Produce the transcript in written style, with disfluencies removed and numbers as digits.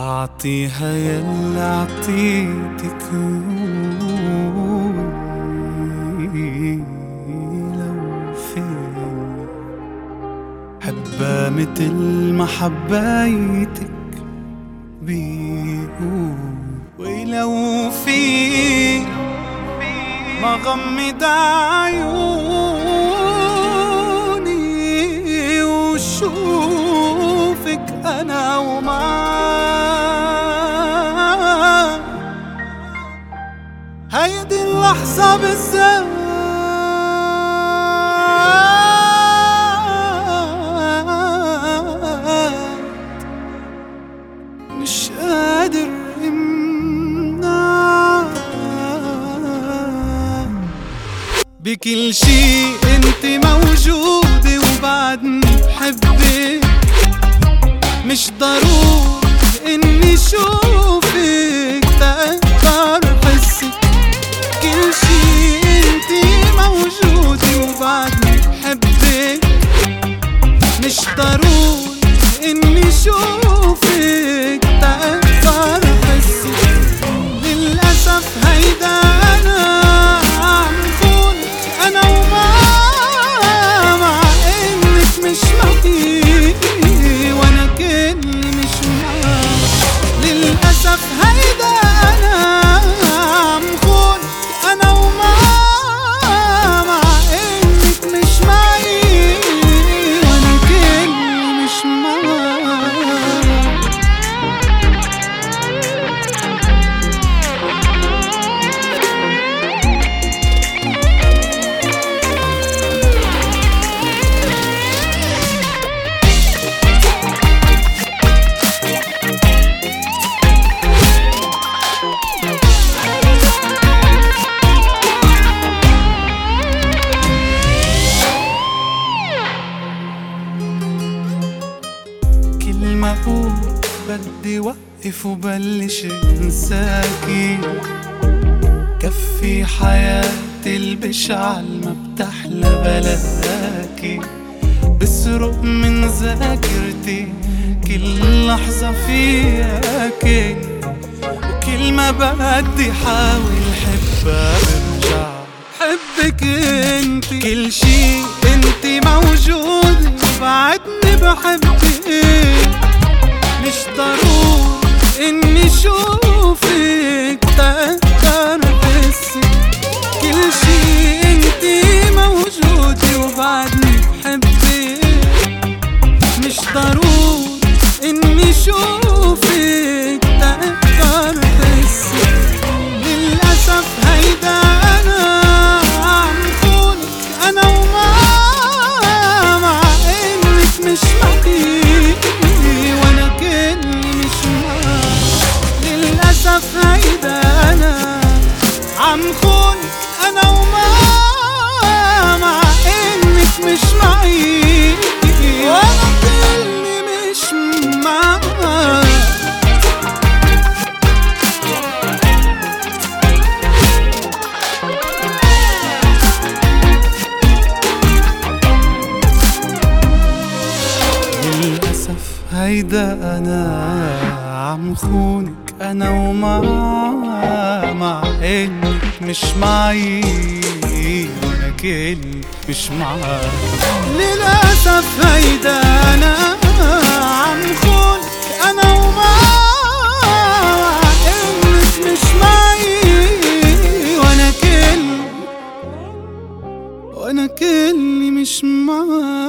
أعطيها يلي أعطيتك لو فين حبها متل ما حبيتك بيقول. ولو في ما غمض عيوني وشوفك أنا ومعاك، هيدي اللحظة بالذات مش قادر امنعك. بكل شي انت موجودة وبعدني بحبك، مش ضروري اني شوفك تقدر حسك. كل شي انت موجودة وبعدني بحبك، مش ضروري اني شوفك تقدر حسك. للأسف هيدا أنا عم خونك أنا وما مع إنك مش معي وأنا كأني مش معاك. للأسف هيدا أنا عم خونك أنا وما مع إنك مش معي وأنا كأني مش معاك. كل ما أقول بدي وقف وبلش انساكي، كفي حياتي البشعة ما بتحلى بلاكي. بسرق من ذاكرتي كل لحظة فياكي، وكل ما بدي حاول حبها برجع حبك انت. كل شي انت موجود وبعدني بحبك، مش ضروري اني شوفك تقدر حسك. كل شي انت موجود وبعدني بحبك، مش ضروري اني شوفك تقدر حسك. للأسف هيدا أنا عم خونك أنا وما مع إنك مش معي وأنا كأني مش معاك. للأسف هيدا أنا عم خونك أنا وما مع إنك مش معي وأنا كأني مش معاك. للأسف هيدا أنا عم خونك أنا وما مع إنك مش معي وأنا كأني مش معاك. للأسف هيدا أنا عم خونك أنا وما مع إنك مش معي وأنا كأني مش معاك.